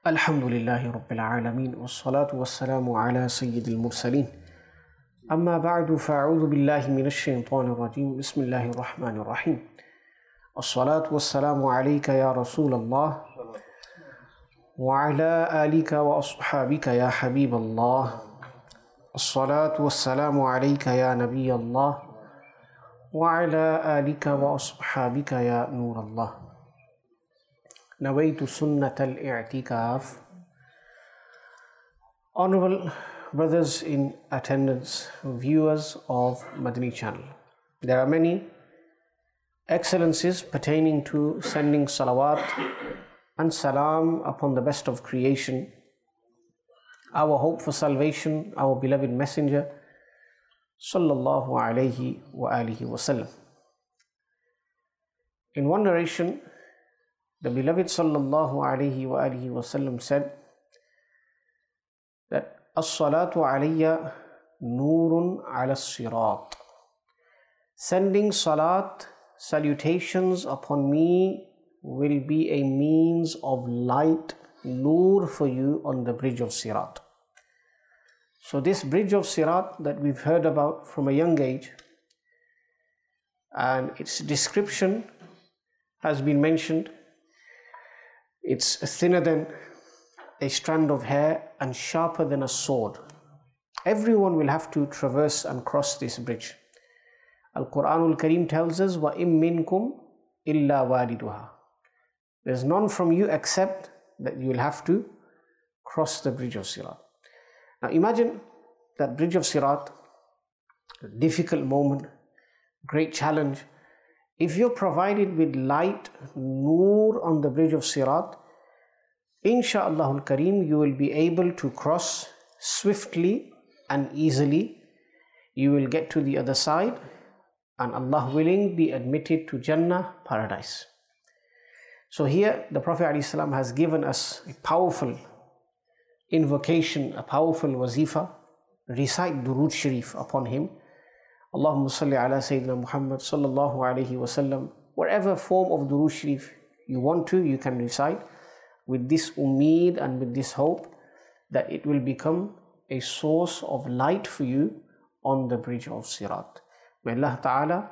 Alhamdulillahi Rabbil Alameen wassalatu wassalamu ala Sayyidil Mursaleen Amma ba'du fa'udhu billahi minash shaitanir rajim Bismillahir Rahmanir Rahim As-salatu wassalamu alayka ya Rasulallah wa ala alika wa ashabika ya Habiballah As-salatu wassalamu alayka ya Nabiyallah wa ala alika wa ashabika ya Nurallah Nawaitu Sunnat al-I'tikaf. Honorable brothers in attendance, viewers of Madani channel, there are many excellences pertaining to sending salawat and salam upon the best of creation, our hope for salvation, our beloved messenger sallallahu alayhi wa alihi wasallam. In one narration, the beloved sallallahu alayhi wa alihi wasallam said that as-salatu alayya nurun ala sirat. Sending salat, salutations upon me will be a means of light, nur for you on the bridge of Sirat. So this bridge of Sirat that we've heard about from a young age, and its description has been mentioned. It's thinner than a strand of hair and sharper than a sword. Everyone will have to traverse and cross this bridge. Al-Quranul Kareem tells us, وَإِن مِّنكُمْ إِلَّا وَالِدُهَا. There's none from you except that you will have to cross the bridge of Sirat. Now imagine that bridge of Sirat, a difficult moment, great challenge. If you're provided with light, nur on the bridge of Sirat, insha'Allahul Kareem, you will be able to cross swiftly and easily. You will get to the other side and Allah willing be admitted to Jannah, paradise. So here the Prophet ﷺ has given us a powerful invocation, a powerful wazifa. Recite Durood Sharif upon him. Allahumma salli ala Sayyidina Muhammad sallallahu alayhi wa sallam. Whatever form of Durood Sharif you want to, you can recite with this umeed and with this hope that it will become a source of light for you on the bridge of Sirat. May Allah Ta'ala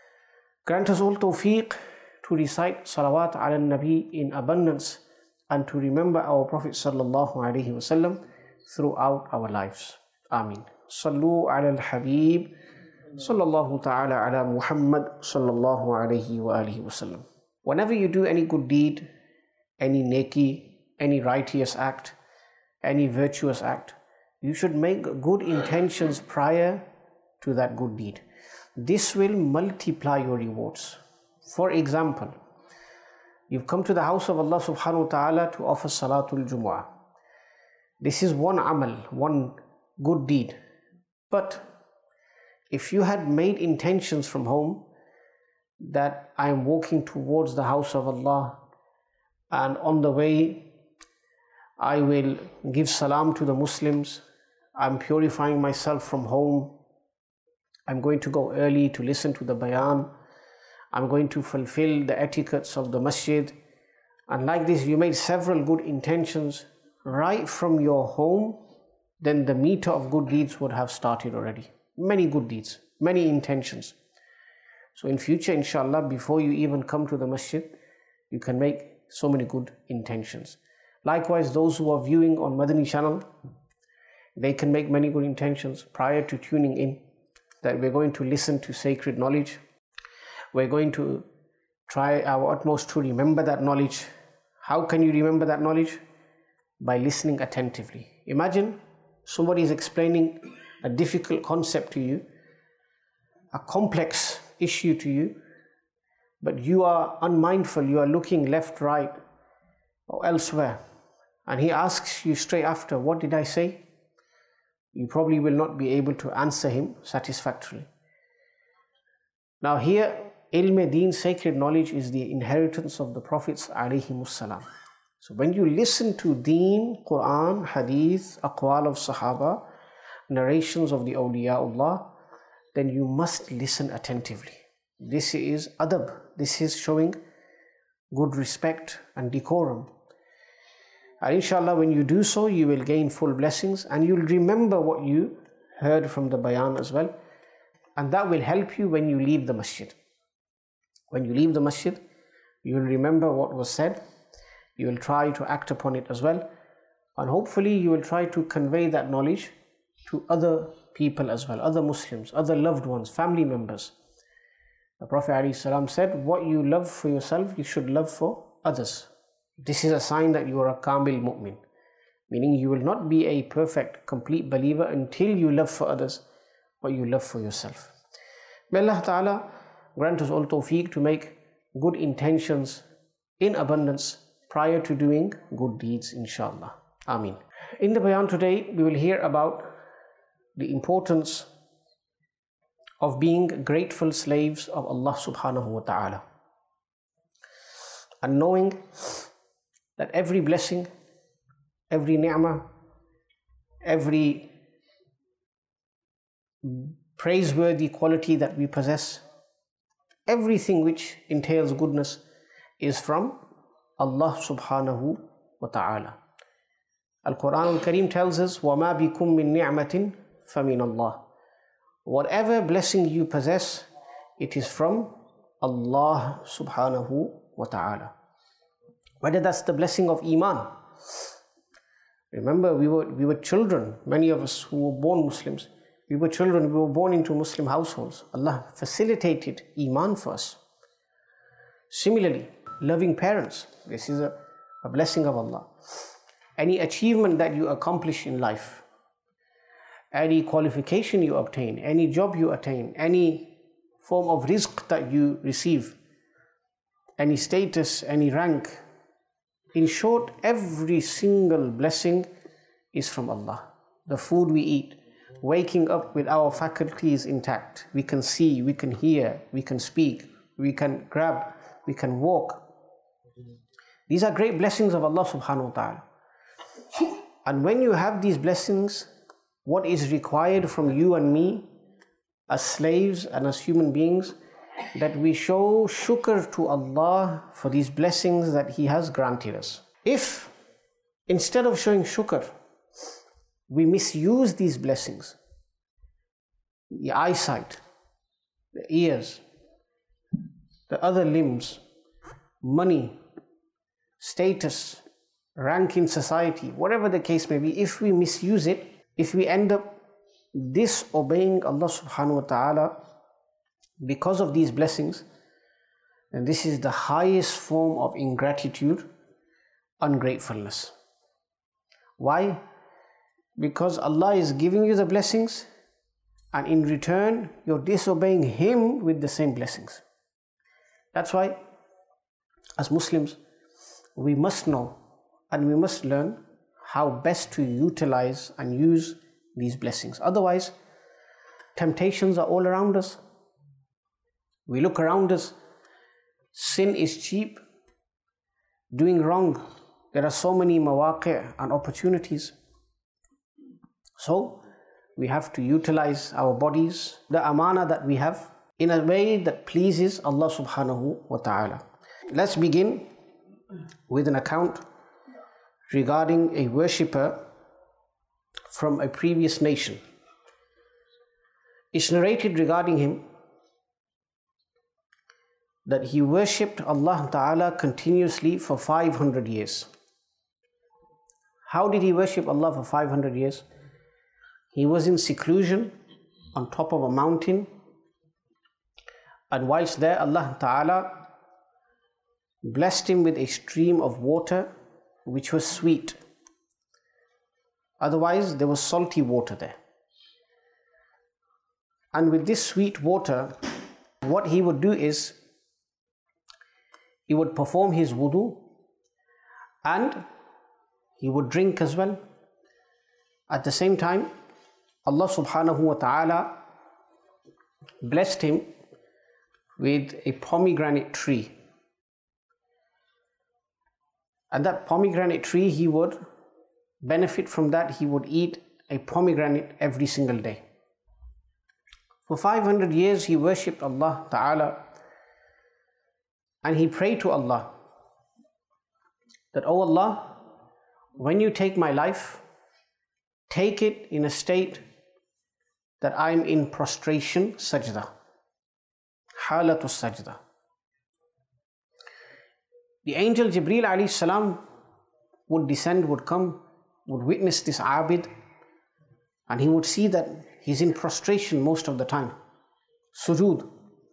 grant us all tawfiq to recite salawat ala nabi in abundance and to remember our Prophet sallallahu alayhi wa sallam throughout our lives. Ameen. Sallu ala al-Habib sallallahu ta'ala ala Muhammad sallallahu alayhi wa alihi wasallam. Whenever you do any good deed, any neki, any righteous act, any virtuous act, you should make good intentions prior to that good deed. This will multiply your rewards. For example, you've come to the house of Allah subhanahu wa ta'ala to offer Salatul Jumu'ah. This is one amal, one good deed. But if you had made intentions from home that I am walking towards the house of Allah and on the way I will give salam to the Muslims, I'm purifying myself from home, I'm going to go early to listen to the bayan, I'm going to fulfill the etiquettes of the masjid, and like this you made several good intentions right from your home, then the meter of good deeds would have started already. Many good deeds, many intentions. So in future, inshallah, before you even come to the masjid, you can make so many good intentions. Likewise, those who are viewing on Madani channel, they can make many good intentions prior to tuning in, that we're going to listen to sacred knowledge. We're going to try our utmost to remember that knowledge. How can you remember that knowledge? By listening attentively. Imagine somebody is explaining a difficult concept to you, a complex issue to you, but you are unmindful, you are looking left, right, or elsewhere, and he asks you straight after, what did I say? You probably will not be able to answer him satisfactorily. Now here, ilm-e-deen, sacred knowledge, is the inheritance of the Prophets alayhimus salam. So when you listen to deen, Quran, hadith, aqwal of Sahaba, narrations of the awliyaullah, then you must listen attentively. This is adab. This is showing good respect and decorum. And inshallah, when you do so, you will gain full blessings and you'll remember what you heard from the bayan as well. And that will help you when you leave the masjid. When you leave the masjid, you will remember what was said. You will try to act upon it as well. And hopefully you will try to convey that knowledge to other people as well, other Muslims, other loved ones, family members. The Prophet ﷺ said, what you love for yourself, you should love for others. This is a sign that you are a kamil mu'min, meaning you will not be a perfect, complete believer until you love for others what you love for yourself. May Allah Ta'ala grant us all tawfiq to make good intentions in abundance prior to doing good deeds, inshallah. Ameen. In the bayan today, we will hear about the importance of being grateful slaves of Allah subhanahu wa ta'ala, and knowing that every blessing, every ni'mah, every praiseworthy quality that we possess, everything which entails goodness is from Allah subhanahu wa ta'ala. Al-Quran al-Kareem tells us, وَمَا بِكُم مِّن نِعْمَةٍ فَمِنَ اللَّهِ. Whatever blessing you possess, it is from Allah subhanahu wa ta'ala. Whether that's the blessing of Iman. Remember, we were children, many of us who were born Muslims. We were children, we were born into Muslim households. Allah facilitated Iman for us. Similarly, loving parents. This is a blessing of Allah. Any achievement that you accomplish in life, any qualification you obtain, any job you attain, any form of rizq that you receive, any status, any rank. In short, every single blessing is from Allah. The food we eat, waking up with our faculties intact. We can see, we can hear, we can speak, we can grab, we can walk. These are great blessings of Allah subhanahu wa ta'ala. And when you have these blessings, what is required from you and me as slaves and as human beings, that we show shukr to Allah for these blessings that He has granted us. If instead of showing shukr, we misuse these blessings, the eyesight, the ears, the other limbs, money, status, rank in society, whatever the case may be, if we misuse it, if we end up disobeying Allah subhanahu wa ta'ala because of these blessings, then this is the highest form of ingratitude, ungratefulness. Why? Because Allah is giving you the blessings, and in return you're disobeying Him with the same blessings. That's why as Muslims we must know and we must learn how best to utilize and use these blessings. Otherwise, temptations are all around us. We look around us, sin is cheap, doing wrong. There are so many mawaqi' and opportunities. So, we have to utilize our bodies, the amana that we have, in a way that pleases Allah subhanahu wa ta'ala. Let's begin with an account regarding a worshipper from a previous nation. It's narrated regarding him that he worshipped Allah Ta'ala continuously for 500 years. How did he worship Allah for 500 years? He was in seclusion on top of a mountain, and whilst there Allah Ta'ala blessed him with a stream of water which was sweet. Otherwise there was salty water there. And with this sweet water, what he would do is he would perform his wudu and he would drink as well. At the same time, Allah subhanahu wa ta'ala blessed him with a pomegranate tree. And that pomegranate tree, he would benefit from that. He would eat a pomegranate every single day. For 500 years he worshipped Allah Ta'ala, and he prayed to Allah that, "O Allah, when you take my life, take it in a state that I'm in prostration, sajda, halatu sajda. The angel Jibreel alayhi salam would descend, would come, would witness this abid, and he would see that he's in prostration most of the time, sujood.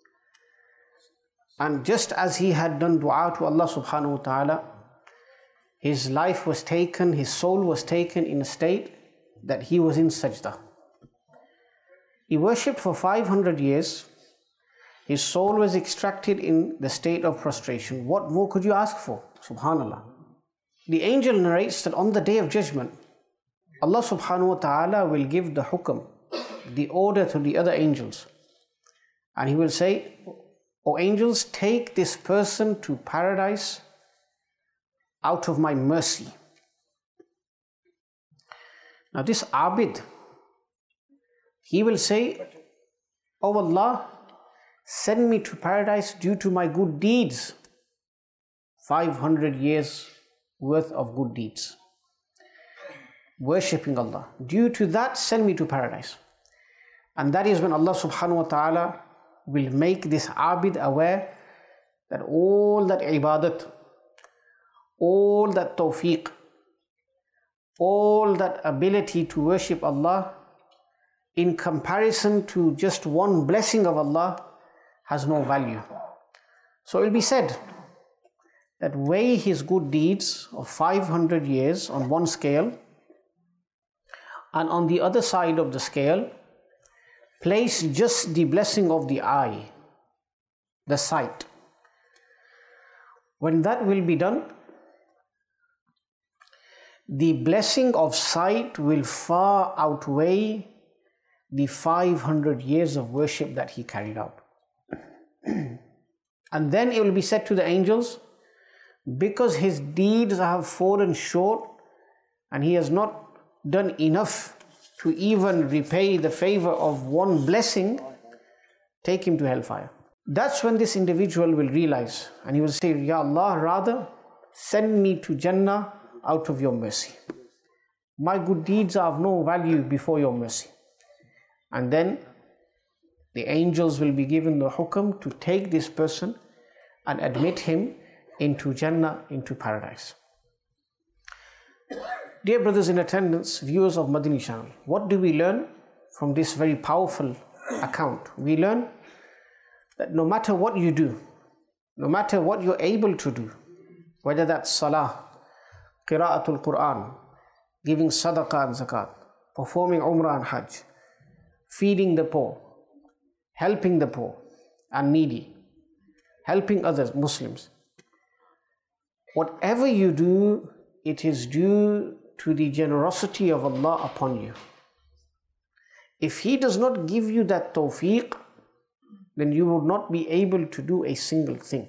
And just as he had done dua to Allah subhanahu wa ta'ala, his life was taken, his soul was taken in a state that he was in sajda. He worshipped for 500 years. His soul was extracted in the state of prostration. What more could you ask for? Subhanallah. The angel narrates that on the Day of Judgment, Allah subhanahu wa ta'ala will give the hukm, the order to the other angels. And he will say, O angels, take this person to paradise out of my mercy. Now this abid, he will say, O Allah, send me to paradise due to my good deeds. 500 years worth of good deeds. Worshipping Allah. Due to that, send me to paradise. And that is when Allah subhanahu wa ta'ala will make this abid aware that all that ibadat, all that tawfiq, all that ability to worship Allah in comparison to just one blessing of Allah has no value. So it will be said that weigh his good deeds of 500 years on one scale, and on the other side of the scale, place just the blessing of the eye, the sight. When that will be done, the blessing of sight will far outweigh the 500 years of worship that he carried out. And then it will be said to the angels, because his deeds have fallen short and he has not done enough to even repay the favor of one blessing, take him to hellfire. That's when this individual will realize, and he will say, Ya Allah, rather send me to Jannah out of your mercy. My good deeds are of no value before your mercy. And then the angels will be given the hukam to take this person and admit him into Jannah, into paradise. Dear brothers in attendance, viewers of Madani Channel, what do we learn from this very powerful account? We learn that no matter what you do, no matter what you're able to do, whether that's salah, qira'atul Quran, giving sadaqah and zakat, performing umrah and hajj, feeding the poor, helping the poor and needy, helping others, Muslims. Whatever you do, it is due to the generosity of Allah upon you. If He does not give you that tawfiq, then you will not be able to do a single thing.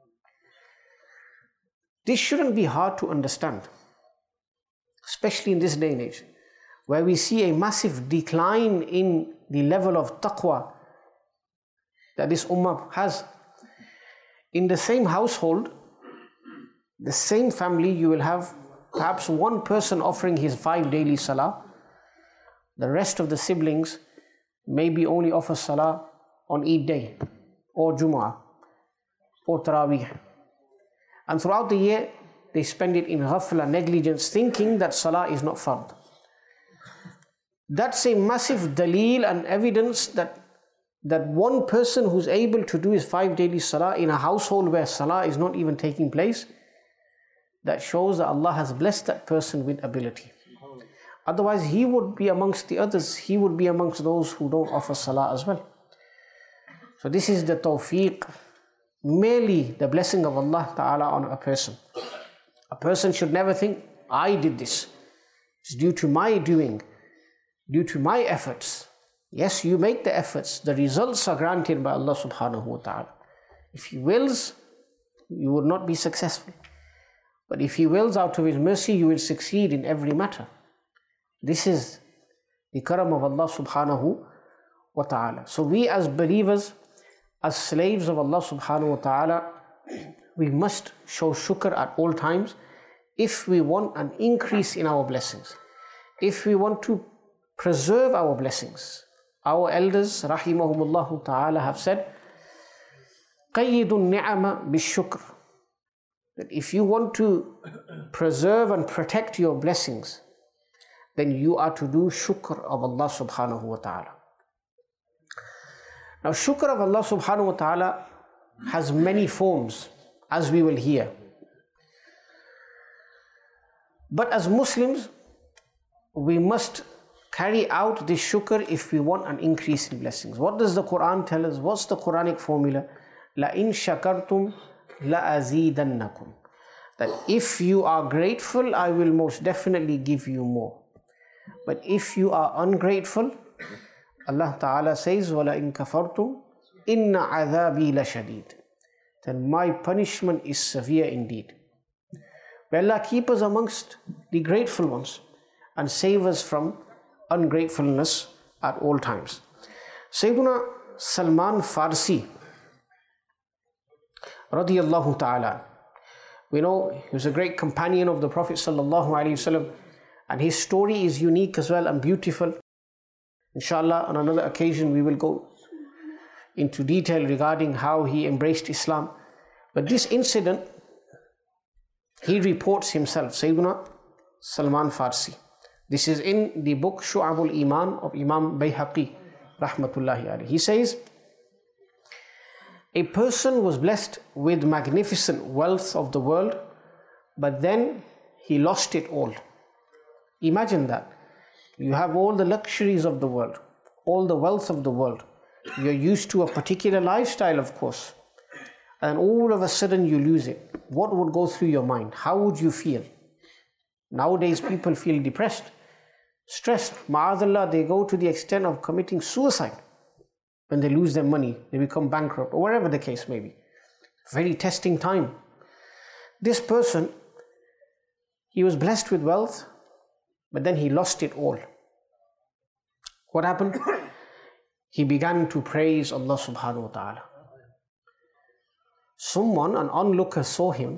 This shouldn't be hard to understand, especially in this day and age, where we see a massive decline in the level of taqwa that this ummah has. In the same household, the same family, you will have perhaps one person offering his 5 daily salah. The rest of the siblings maybe only offer salah on Eid day, or Jumu'ah, or Taraweeh. And throughout the year, they spend it in ghafla, negligence, thinking that salah is not fard. That's a massive daleel and evidence that one person who's able to do his 5 daily salah in a household where salah is not even taking place, that shows that Allah has blessed that person with ability. Otherwise, he would be amongst the others. He would be amongst those who don't offer salah as well. So this is the tawfiq, merely the blessing of Allah Ta'ala on a person. A person should never think, I did this. It's due to my doing, due to my efforts. Yes, you make the efforts. The results are granted by Allah Subhanahu wa Ta'ala. If He wills, you will not be successful. But if He wills out of His mercy, you will succeed in every matter. This is the karam of Allah Subhanahu wa Ta'ala. So we as believers, as slaves of Allah Subhanahu wa Ta'ala, we must show shukr at all times, if we want an increase in our blessings, if we want to preserve our blessings, our elders, rahimahumullah ta'ala, have said, قَيِّدُ النِّعَمَ بِالشُّكْرِ, that if you want to preserve and protect your blessings, then you are to do shukr of Allah subhanahu wa ta'ala. Now, shukr of Allah subhanahu wa ta'ala has many forms, as we will hear. But as Muslims, we must carry out this shukr if we want an increase in blessings. What does the Quran tell us? What's the Quranic formula? لَإِن شَكَرْتُمْ لَأَزِيدَنَّكُمْ, that if you are grateful, I will most definitely give you more. But if you are ungrateful, Allah Ta'ala says, وَلَإِن كَفَرْتُمْ إِنَّ عَذَابِي لَشَدِيدٌ, then my punishment is severe indeed. May Allah keep us amongst the grateful ones and save us from ungratefulness at all times. Sayyiduna Salman Farsi radiyallahu ta'ala, we know he was a great companion of the Prophet sallallahu alaihi wasallam, and his story is unique as well and beautiful. Inshallah, on another occasion we will go into detail regarding how he embraced Islam. But this incident, he reports himself, Sayyiduna Salman Farsi. This is in the book Shu'abul Iman of Imam Bayhaqi rahmatullahi alayhi. He says, a person was blessed with magnificent wealth of the world, but then he lost it all. Imagine that. You have all the luxuries of the world, all the wealth of the world. You're used to a particular lifestyle, of course, and all of a sudden you lose it. What would go through your mind? How would you feel? Nowadays people feel depressed, stressed. Ma'adallah, they go to the extent of committing suicide. When they lose their money, they become bankrupt, or whatever the case may be. Very testing time. This person, he was blessed with wealth, but then he lost it all. What happened? He began to praise Allah subhanahu wa ta'ala. Someone, an onlooker, saw him,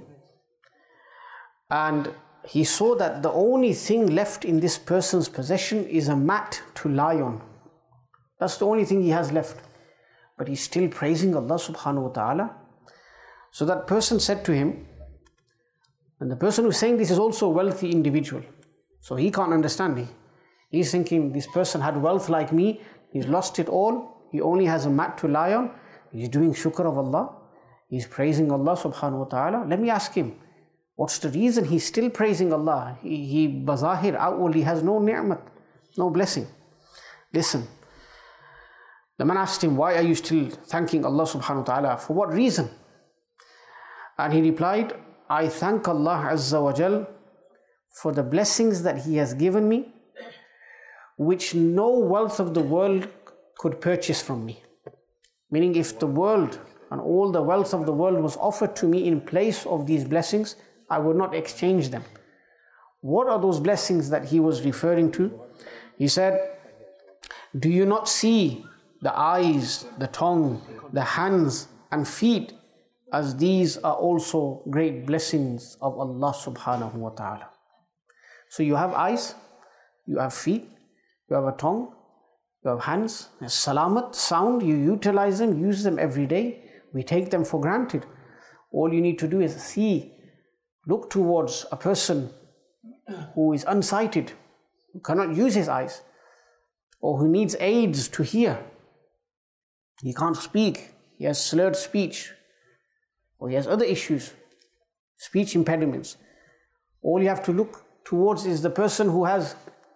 and he saw that the only thing left in this person's possession is a mat to lie on. That's the only thing he has left. But he's still praising Allah subhanahu wa ta'ala. So that person said to him, and the person who's saying this is also a wealthy individual, so he can't understand. He's thinking, this person had wealth like me, he's lost it all, he only has a mat to lie on, he's doing shukr of Allah, he's praising Allah subhanahu wa ta'ala. Let me ask him, what's the reason he's still praising Allah? He bazahir, outwardly has no ni'mat, no blessing. Listen. The man asked him, why are you still thanking Allah subhanahu wa ta'ala? For what reason? And he replied, I thank Allah Azza wa Jal for the blessings that He has given me, which no wealth of the world could purchase from me. Meaning, if the world and all the wealth of the world was offered to me in place of these blessings, I would not exchange them. What are those blessings that he was referring to? He said, do you not see the eyes, the tongue, the hands and feet, as these are also great blessings of Allah subhanahu wa ta'ala. So you have eyes, you have feet, you have a tongue, you have hands, salamat, sound, you utilize them, use them every day. We take them for granted. All you need to do is see, look towards a person who is unsighted, who cannot use his eyes, or who needs aids to hear. He can't speak, he has slurred speech, or he has other issues, speech impediments. All you have to look towards is the person who has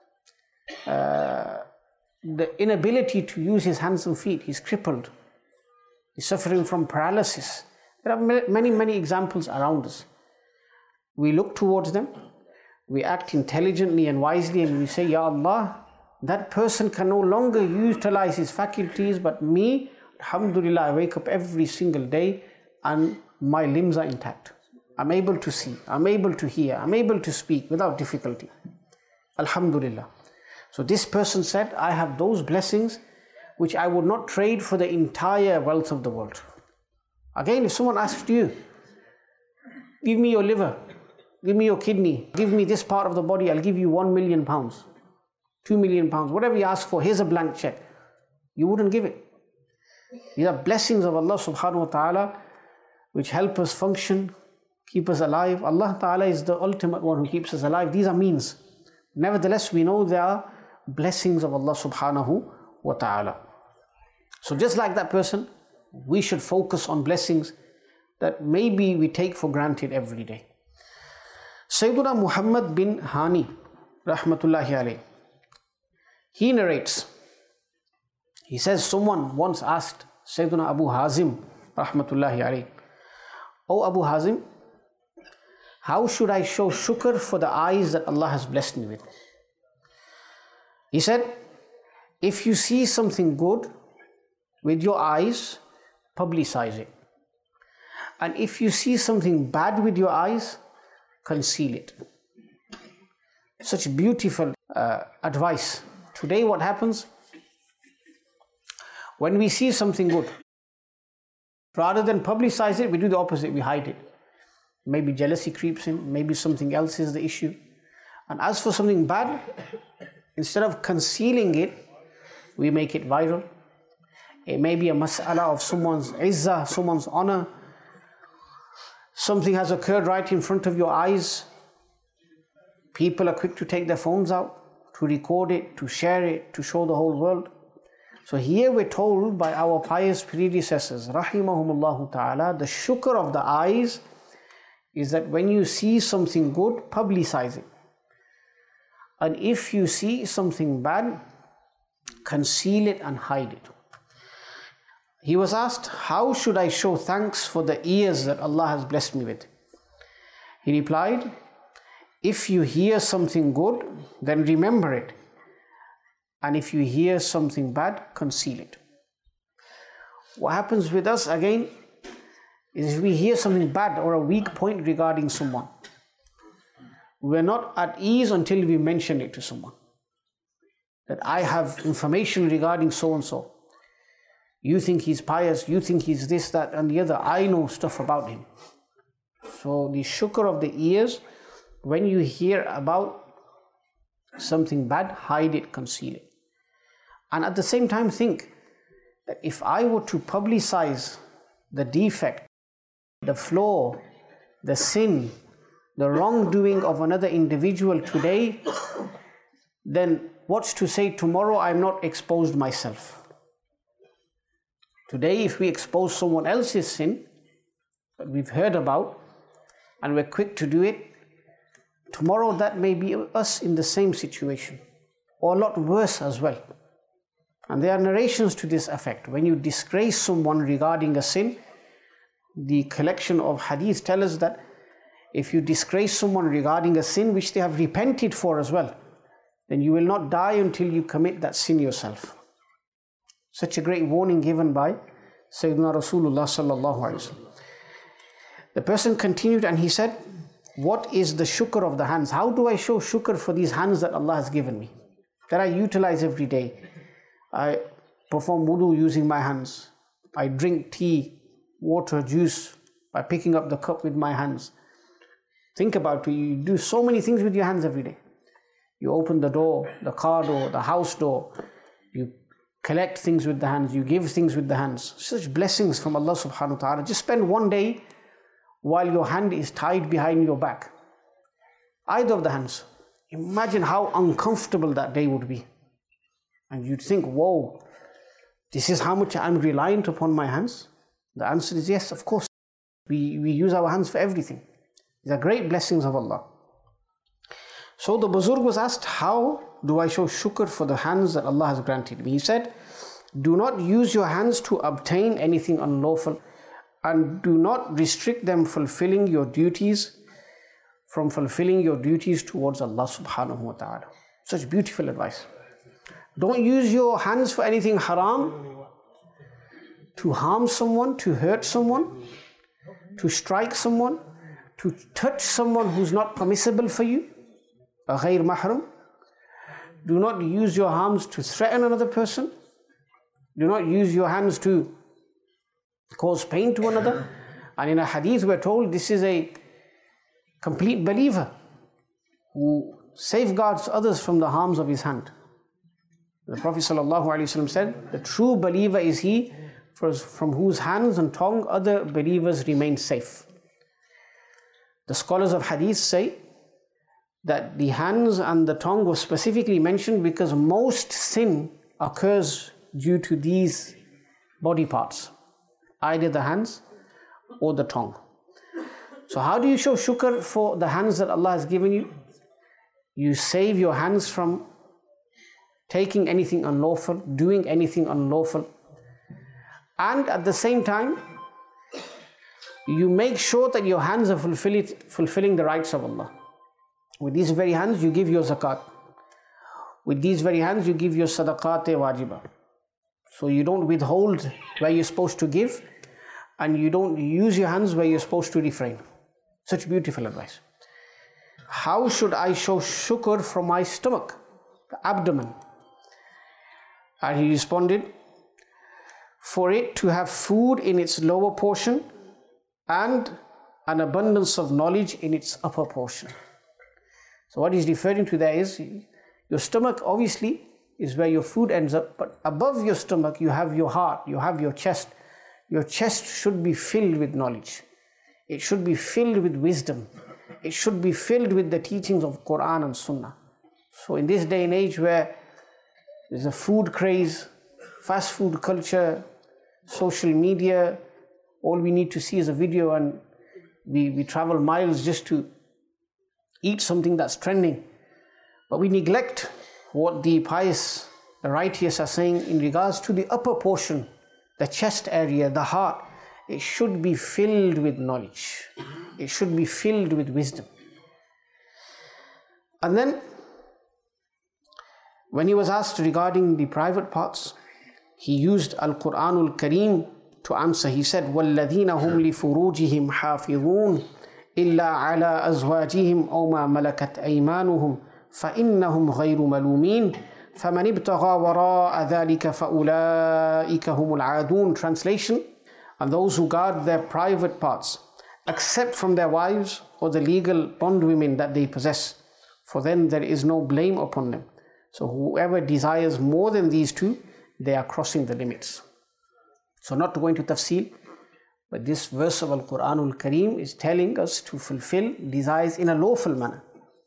the inability to use his hands and feet. He's crippled, he's suffering from paralysis. There are many examples around us. We look towards them, we act intelligently and wisely, and we say, Ya Allah, that person can no longer utilize his faculties, but me, alhamdulillah, I wake up every single day and my limbs are intact. I'm able to see, I'm able to hear, I'm able to speak without difficulty. Alhamdulillah. So this person said, I have those blessings which I would not trade for the entire wealth of the world. Again, if someone asked you, give me your liver, give me your kidney, give me this part of the body, I'll give you £1 million, £2 million, whatever you ask for, here's a blank check. You wouldn't give it. These are blessings of Allah subhanahu wa ta'ala which help us function, keep us alive. Allah ta'ala is the ultimate one who keeps us alive. These are means. Nevertheless, we know they are blessings of Allah subhanahu wa ta'ala. So just like that person, we should focus on blessings that maybe we take for granted every day. Sayyiduna Muhammad bin Hani, rahmatullahi alayh, he narrates, he says, someone once asked Sayyiduna Abu Hazim, rahmatullahi alayh, "O Abu Hazim, how should I show shukr for the eyes that Allah has blessed me with?" He said, if you see something good with your eyes, publicize it. And if you see something bad with your eyes, conceal it. Such beautiful advice. Today what happens? When we see something good, rather than publicize it, we do the opposite, we hide it. Maybe jealousy creeps in, maybe something else is the issue. And as for something bad, instead of concealing it, we make it viral. It may be a mas'ala of someone's izzah, someone's honor. Something has occurred right in front of your eyes. People are quick to take their phones out, to record it, to share it, to show the whole world. So here we're told by our pious predecessors, rahimahumullah ta'ala, the shukr of the eyes is that when you see something good, publicize it. And if you see something bad, conceal it and hide it. He was asked, how should I show thanks for the ears that Allah has blessed me with? He replied, if you hear something good, then remember it. And if you hear something bad, conceal it. What happens with us again is if we hear something bad or a weak point regarding someone, we're not at ease until we mention it to someone. That I have information regarding so-and-so. You think he's pious, you think he's this, that and the other. I know stuff about him. So the shukr of the ears, when you hear about something bad, hide it, conceal it. And at the same time think that if I were to publicize the defect, the flaw, the sin, the wrongdoing of another individual today, then what's to say tomorrow I'm not exposed myself? Today, if we expose someone else's sin that we've heard about and we're quick to do it, tomorrow that may be us in the same situation or a lot worse as well. And there are narrations to this effect. When you disgrace someone regarding a sin, the collection of hadith tell us that if you disgrace someone regarding a sin which they have repented for as well, then you will not die until you commit that sin yourself. Such a great warning given by Sayyidina Rasulullah sallallahu alaihi wasallam. The person continued and he said, what is the shukr of the hands? How do I show shukr for these hands that Allah has given me, that I utilize every day? I perform wudu using my hands. I drink tea, water, juice by picking up the cup with my hands. Think about it. You do so many things with your hands every day. You open the door, the car door, the house door. You collect things with the hands. You give things with the hands. Such blessings from Allah subhanahu wa ta'ala. Just spend one day while your hand is tied behind your back. Either of the hands. Imagine how uncomfortable that day would be. And you'd think, whoa, this is how much I'm reliant upon my hands? The answer is yes, of course. We use our hands for everything. These are great blessings of Allah. So the Buzurg was asked, how do I show shukr for the hands that Allah has granted me? He said, do not use your hands to obtain anything unlawful, and do not restrict them from fulfilling your duties towards Allah subhanahu wa ta'ala. Such beautiful advice. Don't use your hands for anything haram, to harm someone, to hurt someone, to strike someone, to touch someone who's not permissible for you, a ghair mahram. Do not use your hands to threaten another person. Do not use your hands to cause pain to another. And in a hadith we're told this is a complete believer who safeguards others from the harms of his hand. The Prophet ﷺ said, the true believer is he from whose hands and tongue other believers remain safe. The scholars of hadith say that the hands and the tongue were specifically mentioned because most sin occurs due to these body parts, either the hands or the tongue. So how do you show shukr for the hands that Allah has given you? You save your hands from taking anything unlawful, doing anything unlawful. And at the same time, you make sure that your hands are fulfilling the rights of Allah. With these very hands, you give your zakat. With these very hands, you give your sadaqat-e-wajibah. So you don't withhold where you're supposed to give, and you don't use your hands where you're supposed to refrain. Such beautiful advice. How should I show shukr from my stomach, the abdomen? And he responded, for it to have food in its lower portion and an abundance of knowledge in its upper portion. So what he's referring to there is, your stomach obviously is where your food ends up, but above your stomach you have your heart, you have your chest. Your chest should be filled with knowledge. It should be filled with wisdom. It should be filled with the teachings of Quran and Sunnah. So in this day and age where there's a food craze, fast food culture, social media, all we need to see is a video and we travel miles just to eat something that's trending. But we neglect what the pious, the righteous are saying in regards to the upper portion, the chest area, the heart. It should be filled with knowledge. It should be filled with wisdom. And then, when he was asked regarding the private parts, he used Al-Quranul Kareem to answer. He said, وَالَّذِينَ هُمْ لِفُرُوجِهِمْ حَافِظُونَ إِلَّا عَلَىٰ أَزْوَاجِهِمْ أَوْ مَا مَلَكَتْ أَيْمَانُهُمْ فَإِنَّهُمْ غَيْرُ مَلُومِينَ فَمَنِ ابْتَغَى وَرَاءَ ذَلِكَ فَأُولَٰئِكَ هُمُ الْعَادُونَ. Translation: and those who guard their private parts, except from their wives or the legal bondwomen that they possess, for then there is no blame upon them. So whoever desires more than these two, they are crossing the limits. So not to go into tafseel, but this verse of Al-Quranul Kareem is telling us to fulfill desires in a lawful manner.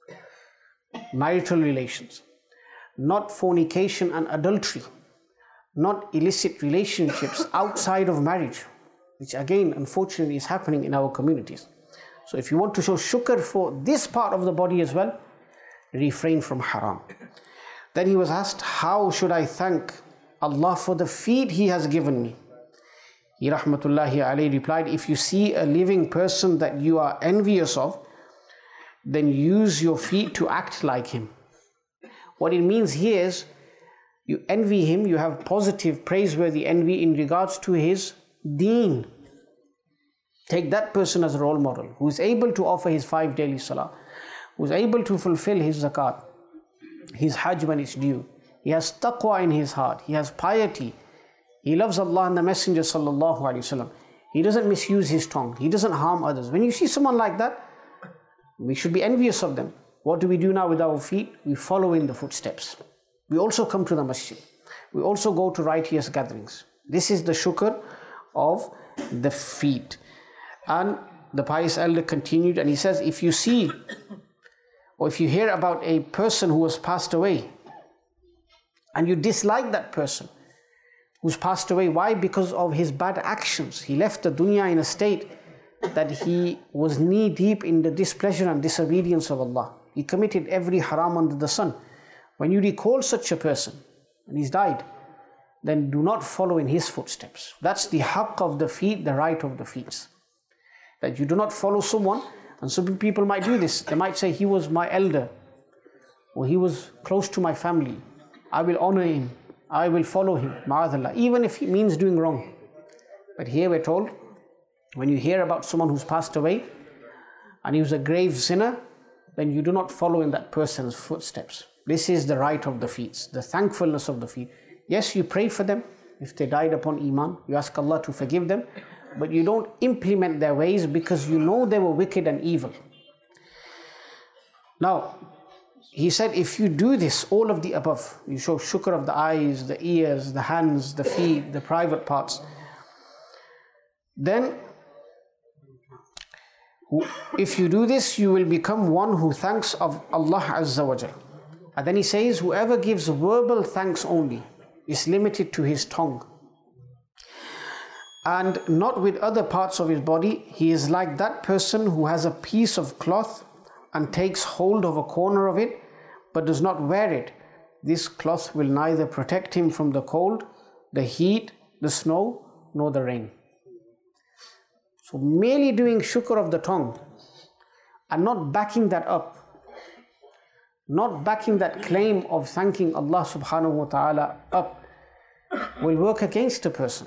Marital relations, not fornication and adultery, not illicit relationships outside of marriage, which again unfortunately is happening in our communities. So if you want to show shukr for this part of the body as well, refrain from haram. Then he was asked, how should I thank Allah for the feet He has given me? He rahmatullahi alayhi replied, if you see a living person that you are envious of, then use your feet to act like him. What it means here is, you envy him, you have positive, praiseworthy envy in regards to his deen. Take that person as a role model, who is able to offer his 5 daily salah, who is able to fulfill his zakat, his hajj when it's due. He has taqwa in his heart, he has piety, he loves Allah and the Messenger sallallahu alaihi wasallam. He doesn't misuse his tongue, he doesn't harm others. When you see someone like that, we should be envious of them. What do we do now with our feet? We follow in the footsteps. We also come to the masjid. We also go to righteous gatherings. This is the shukr of the feet. And the pious elder continued and he says, if you see or if you hear about a person who has passed away and you dislike that person who's passed away, why? Because of his bad actions. He left the dunya in a state that he was knee deep in the displeasure and disobedience of Allah. He committed every haram under the sun. When you recall such a person and he's died, then do not follow in his footsteps. That's the haqq of the feet, the right of the feet. That you do not follow someone, and some people might do this. They might say, he was my elder, or he was close to my family. I will honor him. I will follow him, ma'adallah, even if he means doing wrong. But here we're told, when you hear about someone who's passed away, and he was a grave sinner, then you do not follow in that person's footsteps. This is the right of the feet, the thankfulness of the feet. Yes, you pray for them. If they died upon Iman, you ask Allah to forgive them. But you don't implement their ways because you know they were wicked and evil. Now, he said, if you do this, all of the above, you show shukr of the eyes, the ears, the hands, the feet, the private parts, then if you do this, you will become one who thanks of Allah Azza wa Jal. And then he says, whoever gives verbal thanks only is limited to his tongue, and not with other parts of his body. He is like that person who has a piece of cloth and takes hold of a corner of it, but does not wear it. This cloth will neither protect him from the cold, the heat, the snow, nor the rain. So merely doing shukr of the tongue and not backing that up, not backing that claim of thanking Allah subhanahu wa ta'ala up, will work against a person.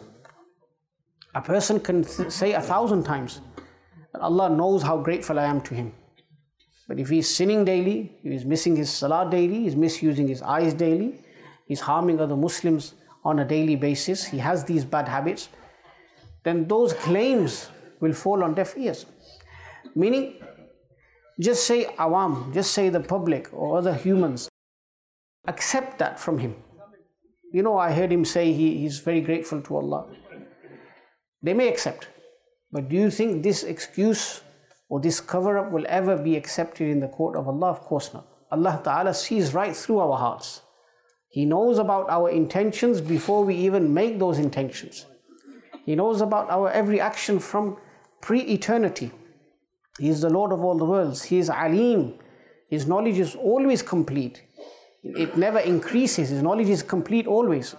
A person can say 1,000 times that Allah knows how grateful I am to Him. But if he's sinning daily, he is missing his salah daily, he's misusing his eyes daily, he's harming other Muslims on a daily basis, he has these bad habits, then those claims will fall on deaf ears. Meaning, just say awam, just say the public or other humans, accept that from him. You know, I heard him say he's very grateful to Allah. They may accept, but do you think this excuse or this cover-up will ever be accepted in the court of Allah? Of course not. Allah Ta'ala sees right through our hearts. He knows about our intentions before we even make those intentions. He knows about our every action from pre-eternity. He is the Lord of all the worlds. He is Alim. His knowledge is always complete. It never increases. His knowledge is complete always.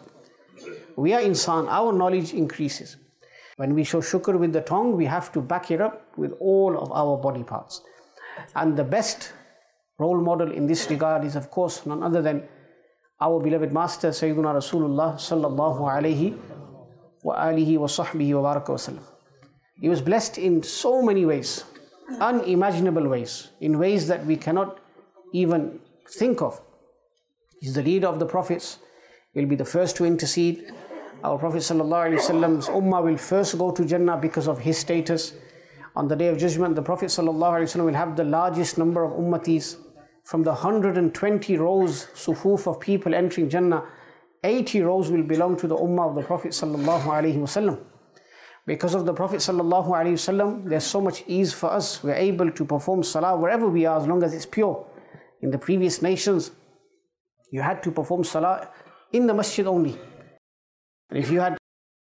We are insan, our knowledge increases. When we show shukr with the tongue, we have to back it up with all of our body parts. And the best role model in this regard is, of course, none other than our beloved Master, Sayyiduna Rasulullah sallallahu alayhi wa alihi wa sahbihi wa baraka wa sallam. He was blessed in so many ways, unimaginable ways, in ways that we cannot even think of. He's the leader of the prophets. He'll be the first to intercede. Our Prophet ﷺ's ummah will first go to Jannah because of his status. On the Day of Judgment, the Prophet ﷺ will have the largest number of ummatis. From the 120 rows, sufuf of people entering Jannah, 80 rows will belong to the ummah of the Prophet ﷺ. Because of the Prophet ﷺ, there's so much ease for us. We're able to perform salah wherever we are as long as it's pure. In the previous nations, you had to perform salah in the masjid only. And if you had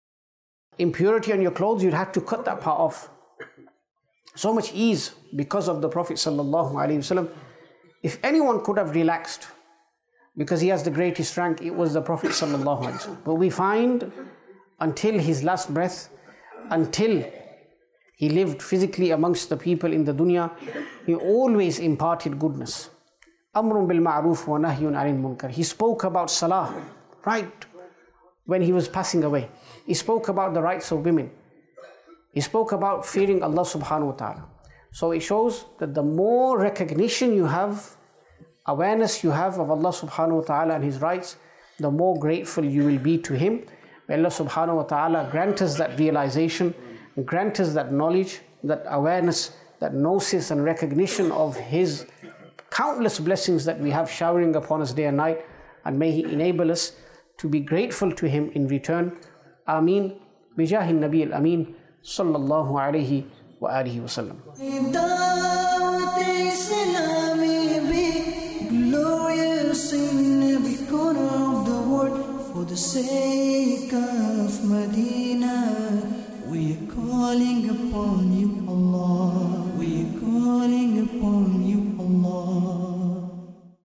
impurity on your clothes, you'd have to cut that part off. So much ease because of the Prophet ﷺ. If anyone could have relaxed because he has the greatest rank, it was the Prophet ﷺ. But we find until his last breath, until he lived physically amongst the people in the dunya, he always imparted goodness. Amrun bil ma'ruf wa nahyun 'anil munkar. He spoke about salah right when he was passing away. He spoke about the rights of women. He spoke about fearing Allah subhanahu wa ta'ala. So it shows that the more recognition you have, awareness you have of Allah subhanahu wa ta'ala and His rights, the more grateful you will be to Him. May Allah subhanahu wa ta'ala grant us that realization, grant us that knowledge, that awareness, that gnosis and recognition of His countless blessings that we have showering upon us day and night, and may He enable us to be grateful to Him in return. Ameen. Bijahi Nabi al-Amin sallallahu alayhi wa alihi wa sallam. Glorious in every corner of the world, for the sake of Medina, we are calling upon you, Allah. We are calling upon you, Allah.